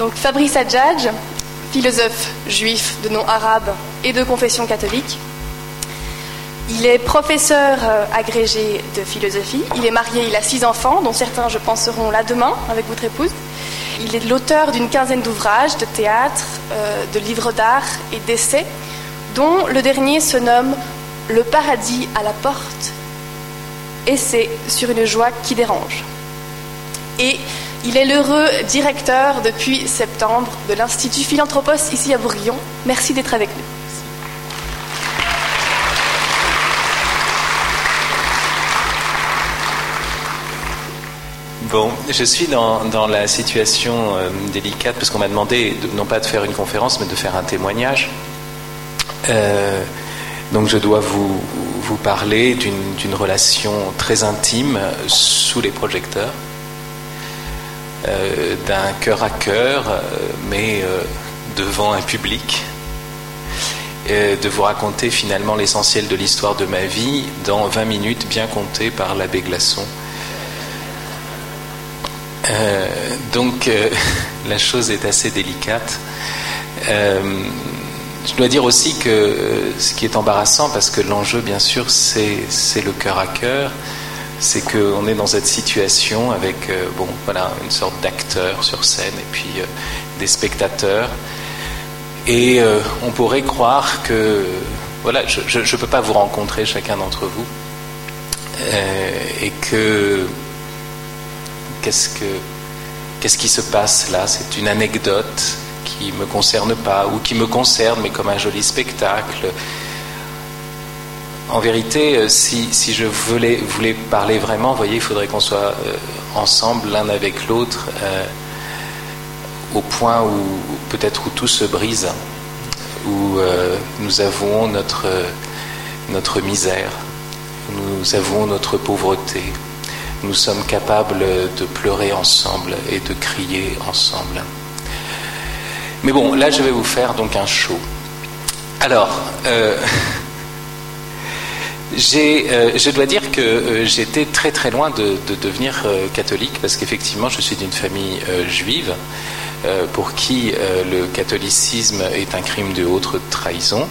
Donc Fabrice Adjadj, philosophe juif de nom arabe et de confession catholique. Il est professeur agrégé de philosophie. Il est marié, il a 6 enfants, dont certains, je pense, seront là demain avec votre épouse. Il est l'auteur d'une quinzaine d'ouvrages, de théâtre, de livres d'art et d'essais, dont le dernier se nomme « Le paradis à la porte », essai sur une joie qui dérange. Et il est l'heureux directeur depuis septembre de l'Institut Philanthropos ici à Bourguignon. Merci d'être avec nous. Bon, je suis dans la situation délicate parce qu'on m'a demandé non pas de faire une conférence mais de faire un témoignage. Donc je dois vous parler d'une relation très intime sous les projecteurs, d'un cœur à cœur, mais devant un public, de vous raconter finalement l'essentiel de l'histoire de ma vie dans 20 minutes bien comptées par l'abbé Glaçon. Donc la chose est assez délicate. Je dois dire aussi que ce qui est embarrassant, parce que l'enjeu bien sûr c'est le cœur à cœur, c'est qu'on est dans cette situation avec une sorte d'acteur sur scène et puis des spectateurs, et on pourrait croire que je ne peux pas vous rencontrer chacun d'entre vous, et que qu'est-ce qui se passe là? C'est une anecdote qui ne me concerne pas, ou qui me concerne, mais comme un joli spectacle. En vérité, si je voulais parler vraiment, vous voyez, il faudrait qu'on soit ensemble l'un avec l'autre, au point où peut-être où tout se brise, où nous avouons notre misère, nous avouons notre pauvreté. Nous sommes capables de pleurer ensemble et de crier ensemble. Mais bon, là je vais vous faire donc un show. Alors, je dois dire que j'étais très très loin de devenir catholique, parce qu'effectivement je suis d'une famille juive pour qui le catholicisme est un crime de haute trahison.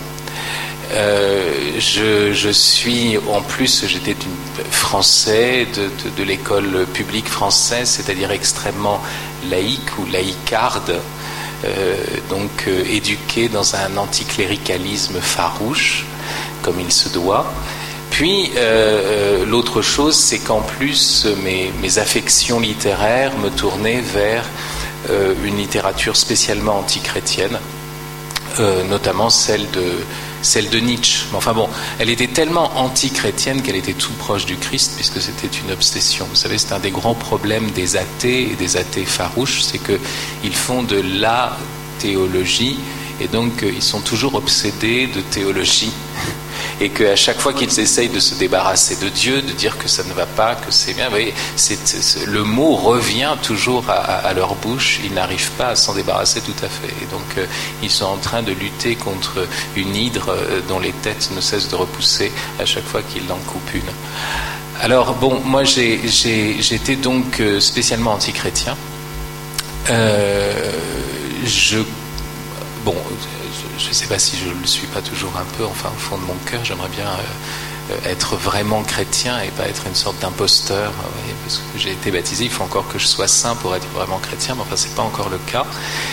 Je suis, en plus, j'étais français de l'école publique française, c'est-à-dire extrêmement laïque ou laïcarde, donc éduqué dans un anticléricalisme farouche, comme il se doit. Puis, l'autre chose, c'est qu'en plus, mes affections littéraires me tournaient vers une littérature spécialement antichrétienne, notamment celle de Nietzsche. Mais enfin bon, elle était tellement anti-chrétienne qu'elle était tout proche du Christ, puisque c'était une obsession. Vous savez, c'est un des grands problèmes des athées et des athées farouches, c'est qu'ils font de la théologie, et donc ils sont toujours obsédés de théologie, et qu'à chaque fois qu'ils essayent de se débarrasser de Dieu, de dire que ça ne va pas, que c'est bien, vous voyez, le mot revient toujours à leur bouche, ils n'arrivent pas à s'en débarrasser tout à fait. Et donc ils sont en train de lutter contre une hydre dont les têtes ne cessent de repousser à chaque fois qu'ils en coupent une. Alors bon, moi j'étais donc spécialement anti-chrétien. Je ne sais pas si je ne le suis pas toujours un peu, enfin au fond de mon cœur, j'aimerais bien être vraiment chrétien et pas être une sorte d'imposteur, vous voyez, parce que j'ai été baptisé, il faut encore que je sois saint pour être vraiment chrétien, mais enfin c'est pas encore le cas.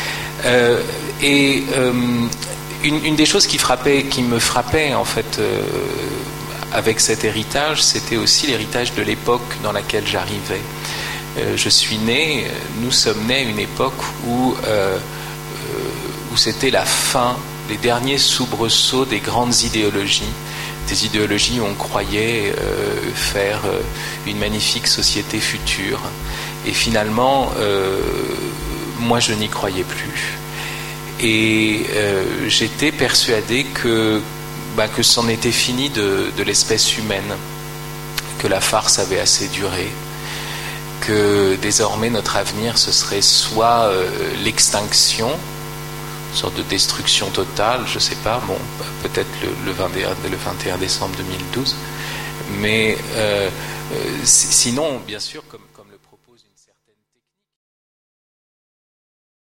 Une des choses qui me frappait en fait avec cet héritage, c'était aussi l'héritage de l'époque dans laquelle j'arrivais. Je suis né, nous sommes nés à une époque où c'était la fin, les derniers soubresauts des grandes idéologies, des idéologies où on croyait faire une magnifique société future. Et finalement, moi je n'y croyais plus. Et j'étais persuadé que c'en était fini de l'espèce humaine, que la farce avait assez duré, que désormais notre avenir ce serait soit l'extinction, une sorte de destruction totale, je ne sais pas, bon, peut-être le 21 décembre 2012, mais sinon, bien sûr, comme